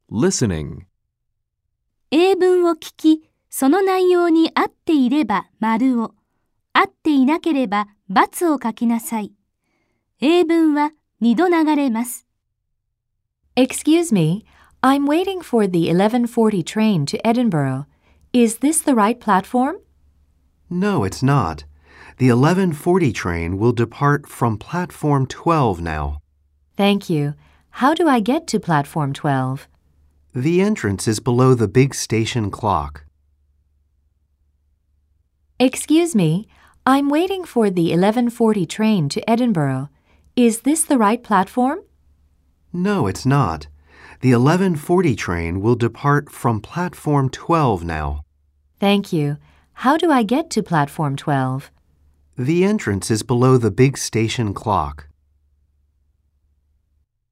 Listening. 英文を聞き、その内容に合っていれば丸を、合っていなければ×を書きなさい。英文は2度流れます。 Excuse me, I'm waiting for the 11:40 train to Edinburgh. Is this the right platform? No, it's not. The 11:40 train will depart from platform 12 now. Thank you. How do I get to platform 12? The entrance is below the big station clock. Excuse me, I'm waiting for the 11:40 train to Edinburgh. Is this the right platform? No, it's not. The 11:40 train will depart from platform 12 now. Thank you. How do I get to platform 12? The entrance is below the big station clock.